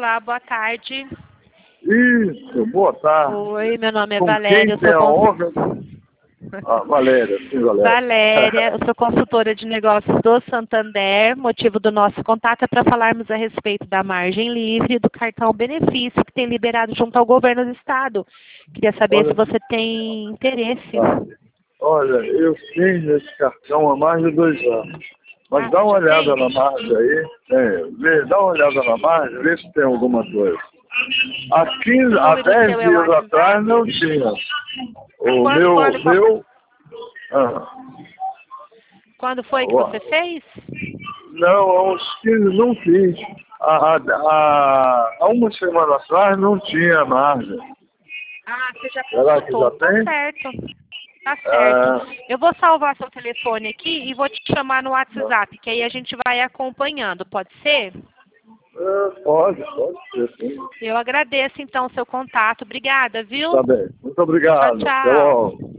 Olá, boa tarde. Isso, boa tarde. Oi, meu nome é Com Valéria. quem tem a honra? Valéria, sim, Valéria. Valéria, eu sou consultora de negócios do Santander. Motivo do nosso contato é para falarmos a respeito da margem livre do cartão benefício que tem liberado junto ao governo do estado. Queria saber se você tem interesse. Olha, eu tenho esse cartão há mais de 2 anos. Mas dá uma olhada na margem aí. Dá uma olhada na margem, vê se tem alguma coisa. Há 10 dias atrás não tinha. Quando foi que você fez? Não, há uns 15 não fiz. Há uma semana atrás não tinha margem. Ah, você já Será que consultou? já Tá tem? certo. Tá certo. Eu vou salvar seu telefone aqui e vou te chamar no WhatsApp, que aí a gente vai acompanhando. Pode ser? Pode ser, sim. Eu agradeço, então, o seu contato. Obrigada, viu? Tá bem. Muito obrigado. Tchau, Até tchau. logo.